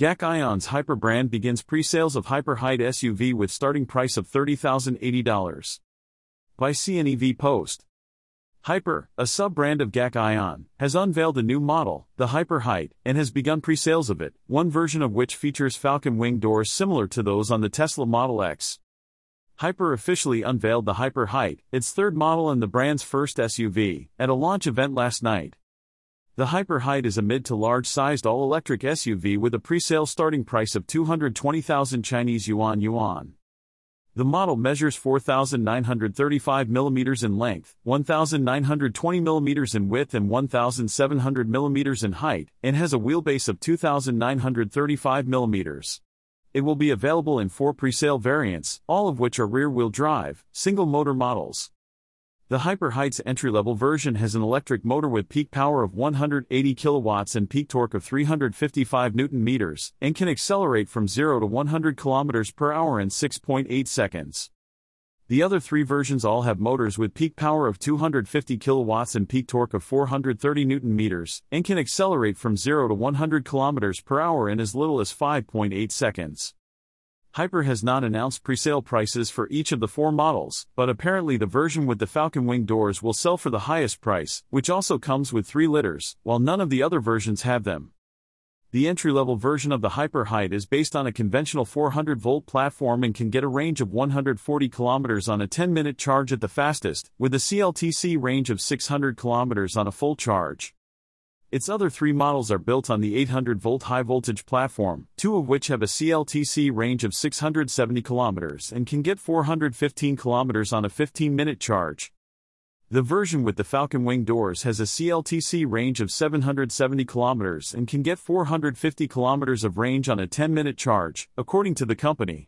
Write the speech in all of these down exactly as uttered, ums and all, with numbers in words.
G A C Aion's Hyper brand begins pre-sales of Hyper Height S U V with starting price of thirty thousand eighty dollars. By C N E V Post. Hyper, a sub-brand of G A C Aion, has unveiled a new model, the Hyper Height, and has begun pre-sales of it, one version of which features Falcon Wing doors similar to those on the Tesla Model X. Hyper officially unveiled the Hyper Height, its third model and the brand's first S U V, at a launch event last night. The Hyper Height is a mid to large-sized all-electric S U V with a pre-sale starting price of two hundred twenty thousand Chinese yuan yuan. The model measures four thousand nine hundred thirty-five millimeters in length, one thousand nine hundred twenty millimeters in width and one thousand seven hundred millimeters in height, and has a wheelbase of two thousand nine hundred thirty-five millimeters. It will be available in four pre-sale variants, all of which are rear-wheel drive, single-motor models. The Hyper Height's entry-level version has an electric motor with peak power of one hundred eighty kilowatts and peak torque of three hundred fifty-five newton meters, and can accelerate from zero to one hundred kilometers per hour in six point eight seconds. The other three versions all have motors with peak power of two hundred fifty kilowatts and peak torque of four hundred thirty newton meters, and can accelerate from zero to one hundred kilometers per hour in as little as five point eight seconds. Hyper has not announced pre-sale prices for each of the four models, but apparently the version with the Falcon Wing doors will sell for the highest price, which also comes with three litters, while none of the other versions have them. The entry-level version of the Hyper Height is based on a conventional four hundred volt platform and can get a range of one hundred forty kilometers on a ten minute charge at the fastest, with a C L T C range of six hundred kilometers on a full charge. Its other three models are built on the eight hundred volt high-voltage platform, two of which have a C L T C range of six hundred seventy kilometers and can get four hundred fifteen kilometers on a fifteen minute charge. The version with the Falcon Wing doors has a C L T C range of seven hundred seventy kilometers and can get four hundred fifty kilometers of range on a ten minute charge, according to the company.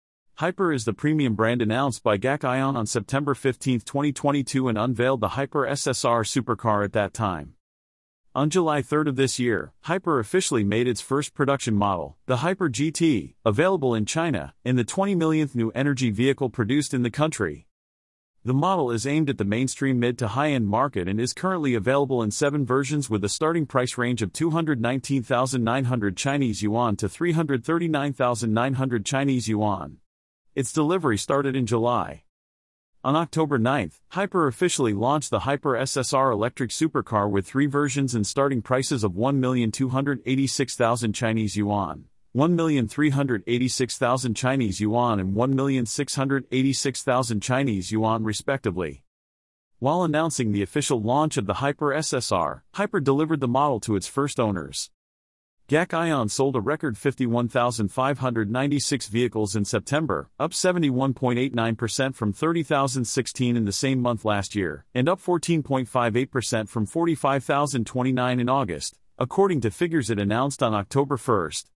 Hyper is the premium brand announced by G A C Aion on September fifteenth twenty twenty-two and unveiled the Hyper S S R supercar at that time. On July third of this year, Hyper officially made its first production model, the Hyper G T, available in China, in the twenty millionth new energy vehicle produced in the country. The model is aimed at the mainstream mid to high-end market and is currently available in seven versions with a starting price range of two hundred nineteen thousand nine hundred Chinese yuan to three hundred thirty-nine thousand nine hundred Chinese yuan. Its delivery started in July. On October ninth, Hyper officially launched the Hyper S S R electric supercar with three versions and starting prices of one million two hundred eighty-six thousand Chinese yuan, one million three hundred eighty-six thousand Chinese yuan and one million six hundred eighty-six thousand Chinese yuan respectively. While announcing the official launch of the Hyper S S R, Hyper delivered the model to its first owners. G A C Aion sold a record fifty-one thousand five hundred ninety-six vehicles in September, up seventy-one point eight nine percent from thirty thousand sixteen in the same month last year, and up fourteen point five eight percent from forty-five thousand twenty-nine in August, according to figures it announced on October first.